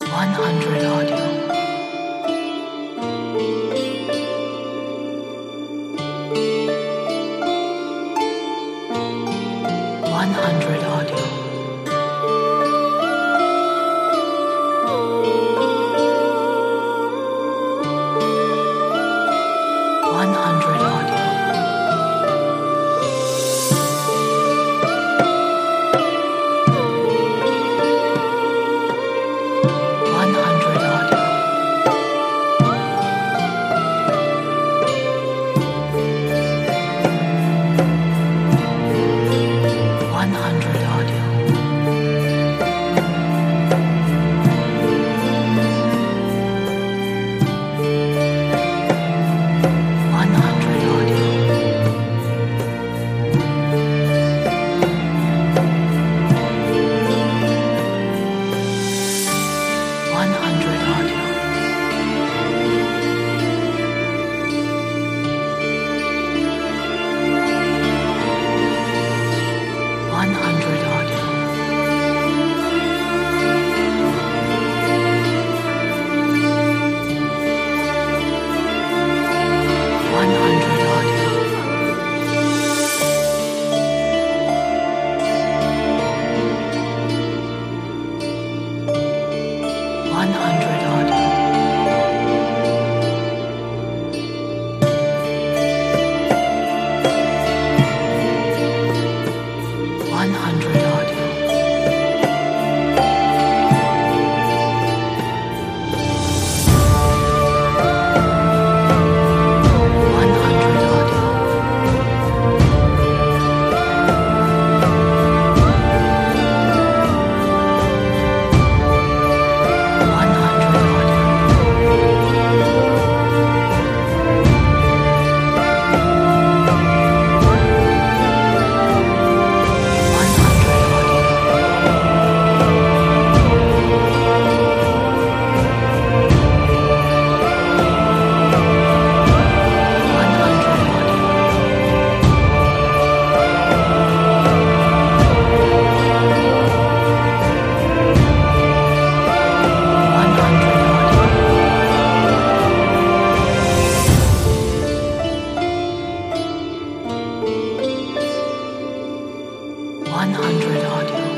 100 audio. 100 audio. 100 audio. 100 audio. 100 audio. 100 audio. 100 audio. 100 audio. 100 audio. 100 audio. 100 audio. 100 audio. 100 audio. 100 100 audio.